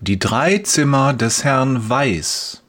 Die 3 Zimmer des Herrn Weiss.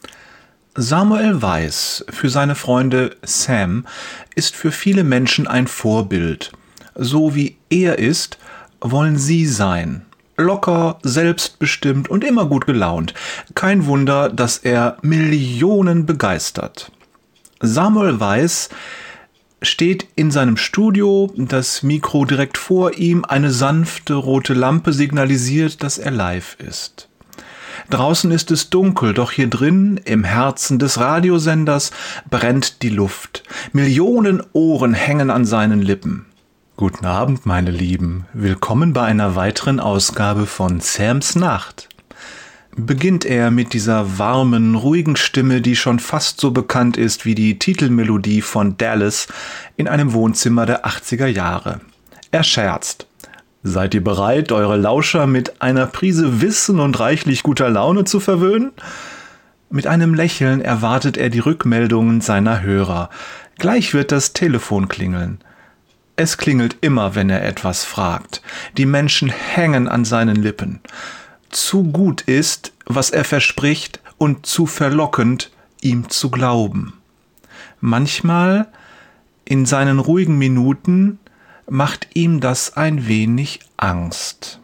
Samuel Weiss, für seine Freunde Sam, ist für viele Menschen ein Vorbild. So wie er ist, wollen sie sein. Locker, selbstbestimmt und immer gut gelaunt. Kein Wunder, dass er Millionen begeistert. Samuel Weiss steht in seinem Studio, das Mikro direkt vor ihm, eine sanfte rote Lampe signalisiert, dass er live ist. Draußen ist es dunkel, doch hier drin, im Herzen des Radiosenders, brennt die Luft. Millionen Ohren hängen an seinen Lippen. Guten Abend, meine Lieben. Willkommen bei einer weiteren Ausgabe von Sams Nacht. Beginnt er mit dieser warmen, ruhigen Stimme, die schon fast so bekannt ist wie die Titelmelodie von Dallas in einem Wohnzimmer der 80er Jahre. Er scherzt. Seid ihr bereit, eure Lauscher mit einer Prise Wissen und reichlich guter Laune zu verwöhnen? Mit einem Lächeln erwartet er die Rückmeldungen seiner Hörer. Gleich wird das Telefon klingeln. Es klingelt immer, wenn er etwas fragt. Die Menschen hängen an seinen Lippen. Zu gut ist, was er verspricht, und zu verlockend, ihm zu glauben. Manchmal, in seinen ruhigen Minuten, macht ihm das ein wenig Angst.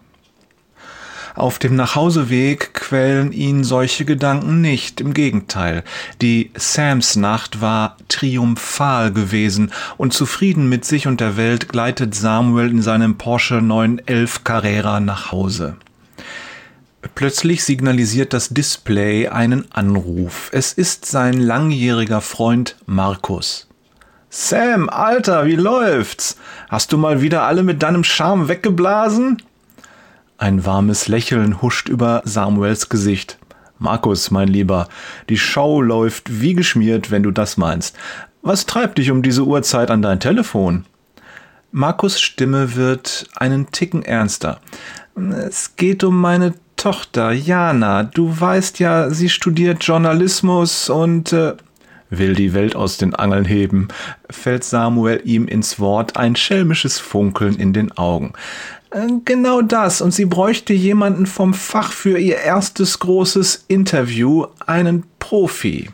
Auf dem Nachhauseweg quälen ihn solche Gedanken nicht, im Gegenteil. Die Sams Nacht war triumphal gewesen und zufrieden mit sich und der Welt gleitet Samuel in seinem Porsche 911 Carrera nach Hause. Plötzlich signalisiert das Display einen Anruf. Es ist sein langjähriger Freund Markus. »Sam, Alter, wie läuft's? Hast du mal wieder alle mit deinem Charme weggeblasen?« Ein warmes Lächeln huscht über Samuels Gesicht. »Markus, mein Lieber, die Show läuft wie geschmiert, wenn du das meinst. Was treibt dich um diese Uhrzeit an dein Telefon?« Markus' Stimme wird einen Ticken ernster. »Es geht um meine Tochter, Jana. Du weißt ja, sie studiert Journalismus und will die Welt aus den Angeln heben«, fällt Samuel ihm ins Wort, ein schelmisches Funkeln in den Augen. »Genau das, und sie bräuchte jemanden vom Fach für ihr erstes großes Interview, einen Profi.«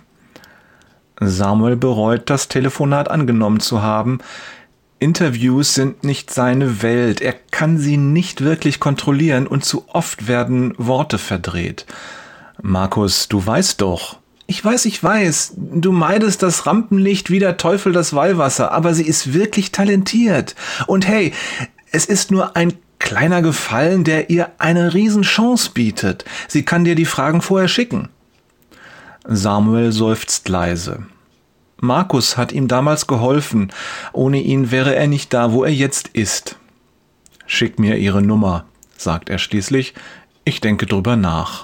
Samuel bereut, das Telefonat angenommen zu haben. Interviews sind nicht seine Welt, er kann sie nicht wirklich kontrollieren und zu oft werden Worte verdreht. »Markus, du weißt doch.« Ich weiß, du meidest das Rampenlicht wie der Teufel das Weihwasser, aber sie ist wirklich talentiert. Und hey, es ist nur ein kleiner Gefallen, der ihr eine Riesenchance bietet. Sie kann dir die Fragen vorher schicken.« Samuel seufzt leise. Markus hat ihm damals geholfen. Ohne ihn wäre er nicht da, wo er jetzt ist. »Schick mir ihre Nummer«, sagt er schließlich. »Ich denke drüber nach.«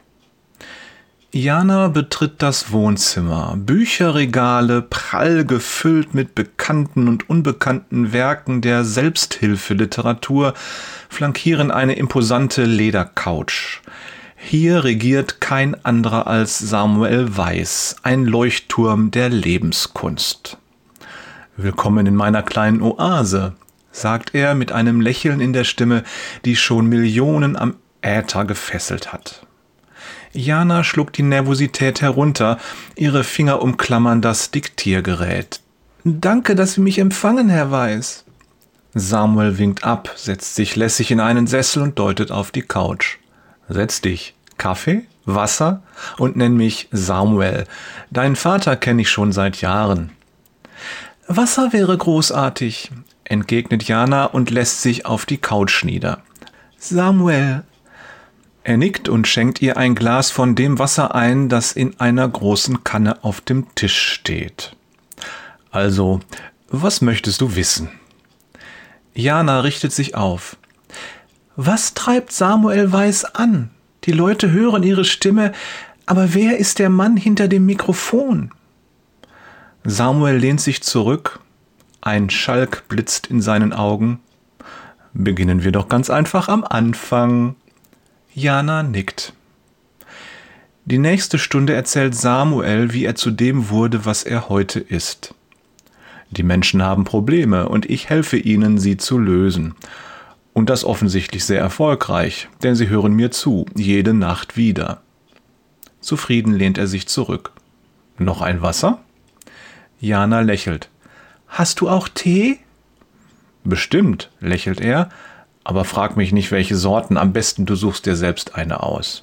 Jana betritt das Wohnzimmer. Bücherregale, prall gefüllt mit bekannten und unbekannten Werken der Selbsthilfeliteratur, flankieren eine imposante Ledercouch. Hier regiert kein anderer als Samuel Weiss, ein Leuchtturm der Lebenskunst. »Willkommen in meiner kleinen Oase«, sagt er mit einem Lächeln in der Stimme, die schon Millionen am Äther gefesselt hat. Jana schluckt die Nervosität herunter, ihre Finger umklammern das Diktiergerät. »Danke, dass Sie mich empfangen, Herr Weiss.« Samuel winkt ab, setzt sich lässig in einen Sessel und deutet auf die Couch. »Setz dich. Kaffee? Wasser? Und nenn mich Samuel. Deinen Vater kenne ich schon seit Jahren.« »Wasser wäre großartig«, entgegnet Jana und lässt sich auf die Couch nieder. »Samuel.« Er nickt und schenkt ihr ein Glas von dem Wasser ein, das in einer großen Kanne auf dem Tisch steht. »Also, was möchtest du wissen?« Jana richtet sich auf. »Was treibt Samuel Weiss an? Die Leute hören ihre Stimme, aber wer ist der Mann hinter dem Mikrofon?« Samuel lehnt sich zurück. Ein Schalk blitzt in seinen Augen. »Beginnen wir doch ganz einfach am Anfang.« Jana nickt. Die nächste Stunde erzählt Samuel, wie er zu dem wurde, was er heute ist. »Die Menschen haben Probleme und ich helfe ihnen, sie zu lösen. Und das offensichtlich sehr erfolgreich, denn sie hören mir zu, jede Nacht wieder. Zufrieden lehnt er sich zurück. Noch ein Wasser? Jana lächelt. Hast du auch Tee? Bestimmt, lächelt er, aber frag mich nicht, welche Sorten, am besten du suchst dir selbst eine aus.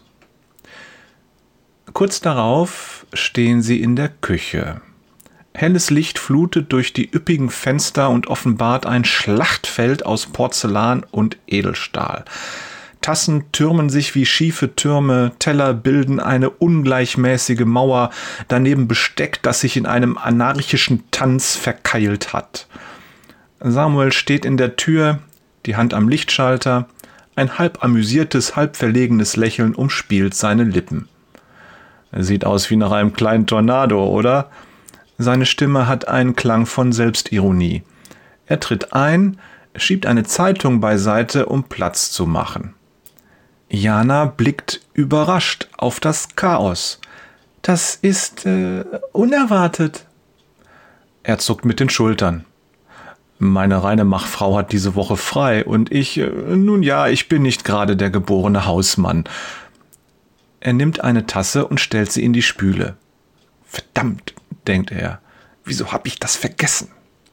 Kurz darauf stehen sie in der Küche. Helles Licht flutet durch die üppigen Fenster und offenbart ein Schlachtfeld aus Porzellan und Edelstahl. Tassen türmen sich wie schiefe Türme, Teller bilden eine ungleichmäßige Mauer, daneben Besteck, das sich in einem anarchischen Tanz verkeilt hat. Samuel steht in der Tür, die Hand am Lichtschalter, ein halb amüsiertes, halb verlegenes Lächeln umspielt seine Lippen. Er sieht aus wie nach einem kleinen Tornado, oder? Seine Stimme hat einen Klang von Selbstironie. Er tritt ein, schiebt eine Zeitung beiseite, um Platz zu machen. Jana blickt überrascht auf das Chaos. Das ist unerwartet. Er zuckt mit den Schultern. Meine Reinemachtfrau hat diese Woche frei und ich bin nicht gerade der geborene Hausmann. Er nimmt eine Tasse und stellt sie in die Spüle. Verdammt, denkt er, wieso habe ich das vergessen?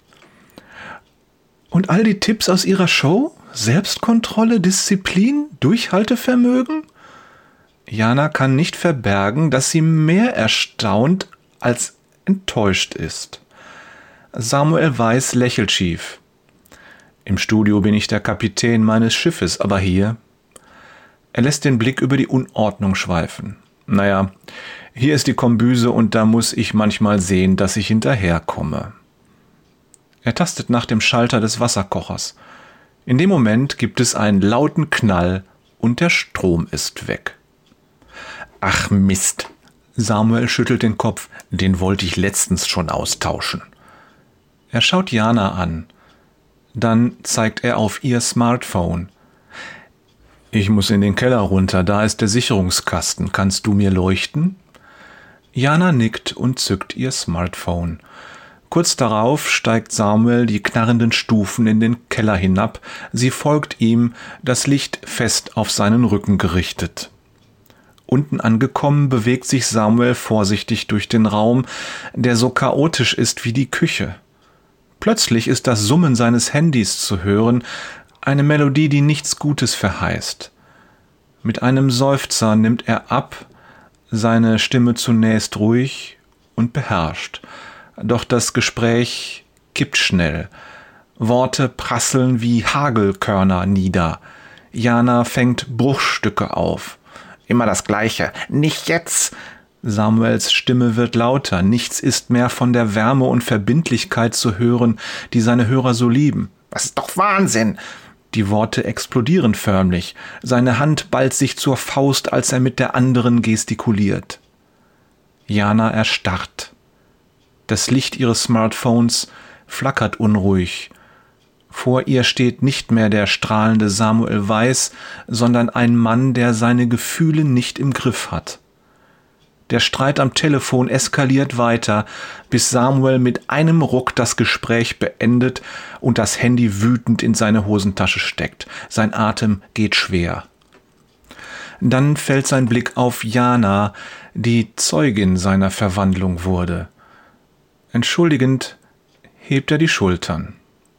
Und all die Tipps aus ihrer Show? Selbstkontrolle, Disziplin, Durchhaltevermögen? Jana kann nicht verbergen, dass sie mehr erstaunt als enttäuscht ist. Samuel Weiss lächelt schief. Im Studio bin ich der Kapitän meines Schiffes, aber hier? Er lässt den Blick über die Unordnung schweifen. Naja, hier ist die Kombüse und da muss ich manchmal sehen, dass ich hinterherkomme. Er tastet nach dem Schalter des Wasserkochers. In dem Moment gibt es einen lauten Knall und der Strom ist weg. Ach Mist, Samuel schüttelt den Kopf, den wollte ich letztens schon austauschen. Er schaut Jana an. Dann zeigt er auf ihr Smartphone. Ich muss in den Keller runter, da ist der Sicherungskasten. Kannst du mir leuchten? Jana nickt und zückt ihr Smartphone. Kurz darauf steigt Samuel die knarrenden Stufen in den Keller hinab. Sie folgt ihm, das Licht fest auf seinen Rücken gerichtet. Unten angekommen bewegt sich Samuel vorsichtig durch den Raum, der so chaotisch ist wie die Küche. Plötzlich ist das Summen seines Handys zu hören, eine Melodie, die nichts Gutes verheißt. Mit einem Seufzer nimmt er ab, seine Stimme zunächst ruhig und beherrscht. Doch das Gespräch kippt schnell. Worte prasseln wie Hagelkörner nieder. Jana fängt Bruchstücke auf. Immer das Gleiche. Nicht jetzt! Samuels Stimme wird lauter. Nichts ist mehr von der Wärme und Verbindlichkeit zu hören, die seine Hörer so lieben. Das ist doch Wahnsinn! Die Worte explodieren förmlich. Seine Hand ballt sich zur Faust, als er mit der anderen gestikuliert. Jana erstarrt. Das Licht ihres Smartphones flackert unruhig. Vor ihr steht nicht mehr der strahlende Samuel Weiss, sondern ein Mann, der seine Gefühle nicht im Griff hat. Der Streit am Telefon eskaliert weiter, bis Samuel mit einem Ruck das Gespräch beendet und das Handy wütend in seine Hosentasche steckt. Sein Atem geht schwer. Dann fällt sein Blick auf Jana, die Zeugin seiner Verwandlung wurde. Entschuldigend hebt er die Schultern.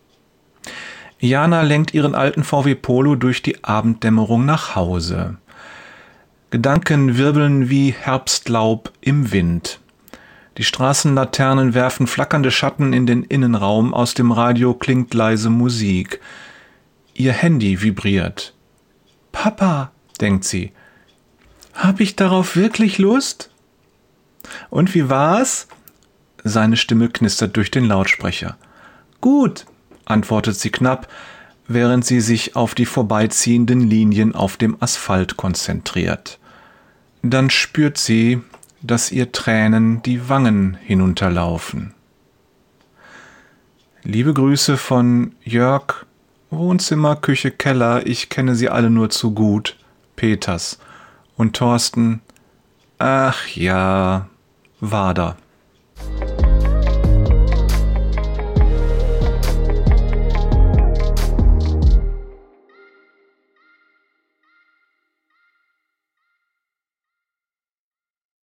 Jana lenkt ihren alten VW Polo durch die Abenddämmerung nach Hause. Gedanken wirbeln wie Herbstlaub im Wind. Die Straßenlaternen werfen flackernde Schatten in den Innenraum, aus dem Radio klingt leise Musik. Ihr Handy vibriert. »Papa«, denkt sie, »hab ich darauf wirklich Lust?« »Und wie war's?« Seine Stimme knistert durch den Lautsprecher. »Gut«, antwortet sie knapp, während sie sich auf die vorbeiziehenden Linien auf dem Asphalt konzentriert. Dann spürt sie, dass ihr Tränen die Wangen hinunterlaufen. Liebe Grüße von Jörg, Wohnzimmer, Küche, Keller, ich kenne sie alle nur zu gut, Peters. Und Thorsten, ach ja, Wader.